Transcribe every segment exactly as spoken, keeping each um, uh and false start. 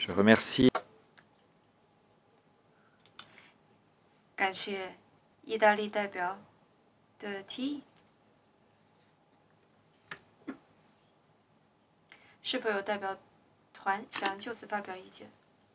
Je remercie 感谢意大利代表的提议。是否有代表团想就此发表意见？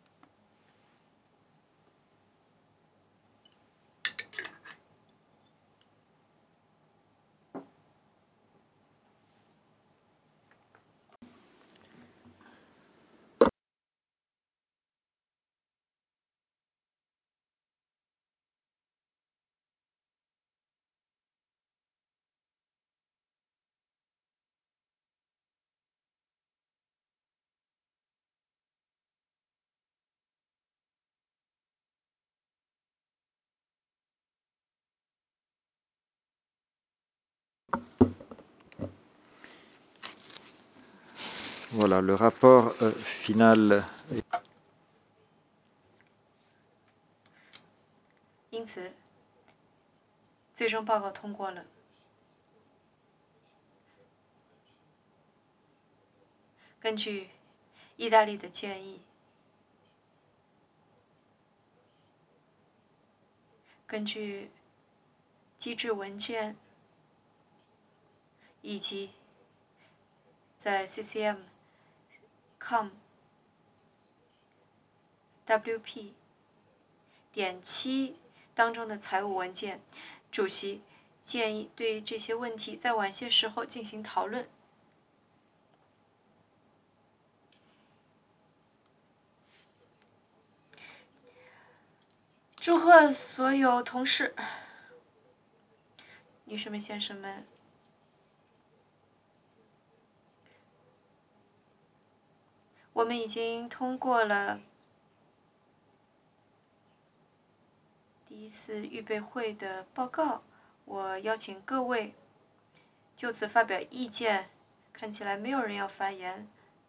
Voilà, le rapport euh, final. 因此，最终报告通过了。根据意大利的建议，根据机制文件以及在 C C M、C O M、W P 点七当中的财务文件，主席建议对这些问题在晚些时候进行讨论。祝贺所有同事，女士们、先生们！我们已经通过了第一次预备会的报告。我邀请各位就此发表意见。看起来没有人要发言。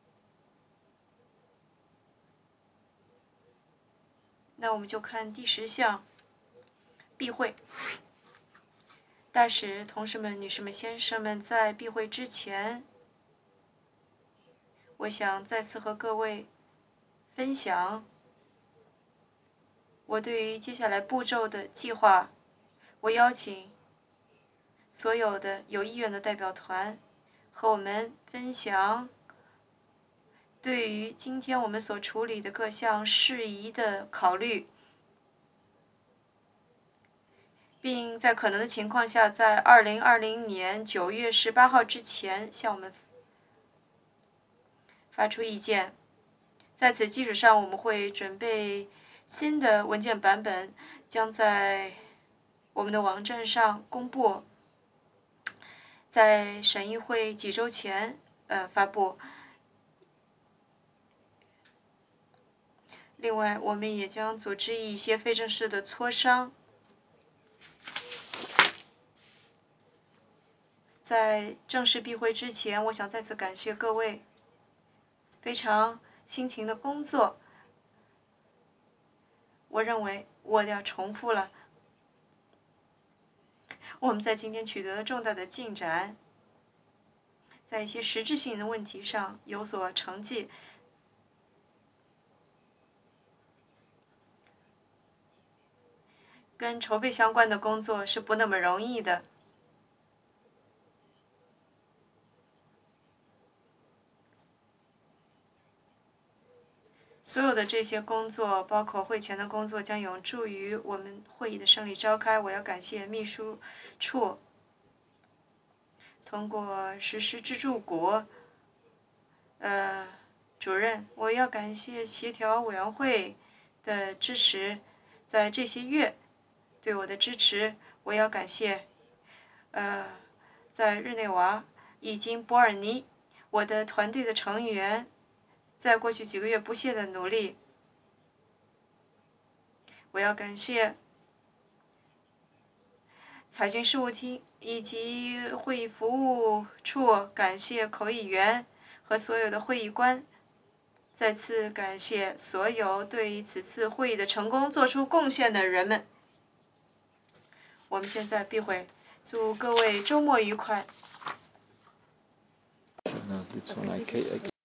那我们就看第十项，闭会。大使、同事们、女士们、先生们，在闭会之前，我想再次和各位分享我对于接下来步骤的计划。我邀请所有的有意愿的代表团和我们分享对于今天我们所处理的各项事宜的考虑，并在可能的情况下，在二零二零年九月十八号之前向我们发出意见。在此基础上，我们会准备新的文件版本，将在我们的网站上公布，在审议会几周前呃发布。另外，我们也将组织一些非正式的磋商。在正式闭会之前，我想再次感谢各位非常辛勤的工作。我认为我要重复了，我们在今天取得了重大的进展，在一些实质性的问题上有所成绩。跟筹备相关的工作是不那么容易的。所有的这些工作，包括会前的工作，将有助于我们会议的顺利召开。我要感谢秘书处通过实施支柱国呃主任，我要感谢协调委员会的支持，在这些月对我的支持。我要感谢呃在日内瓦以及伯尔尼我的团队的成员在过去几个月不懈的努力。我要感谢财经事务厅以及会议服务处，感谢口译员和所有的会议官。再次感谢所有对于此次会议的成功做出贡献的人们。我们现在闭会，祝各位周末愉快。